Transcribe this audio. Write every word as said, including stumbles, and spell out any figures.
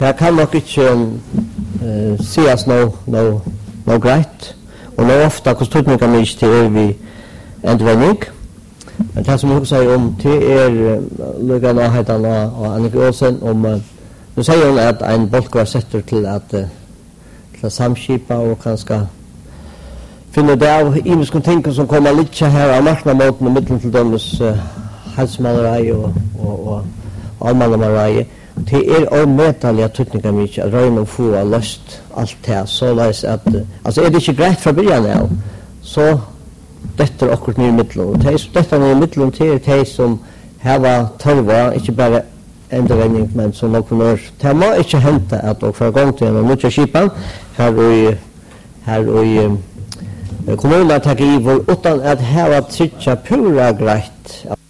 Jag kan nog inte uh, sägas no, no, no greit, och nå ofta kostutningar mycket till vi endvändning. Men det som jag säger om till er Lugan och Heitan och Annika Olsen om uh, nu säger hon att en bolk var sätter till att uh, till att samskipa och kanske finna det av imiska ting som kommer lite här av marknadsmåten och mitten till dömes uh, halsmaleri och, och, och, och allmannamaleri. Det är omöjliga tutningar mycket att röjna och få löst allt det så läs att alltså är det inte grejt från början av så detta är också ny mittel och det detta är mittel till det som här var tolva inte bara ändring men som någon kunde det må inte hända att och för gång till en mycket skipan här och här och kommunen tar i utan att ha att sitta pura grejt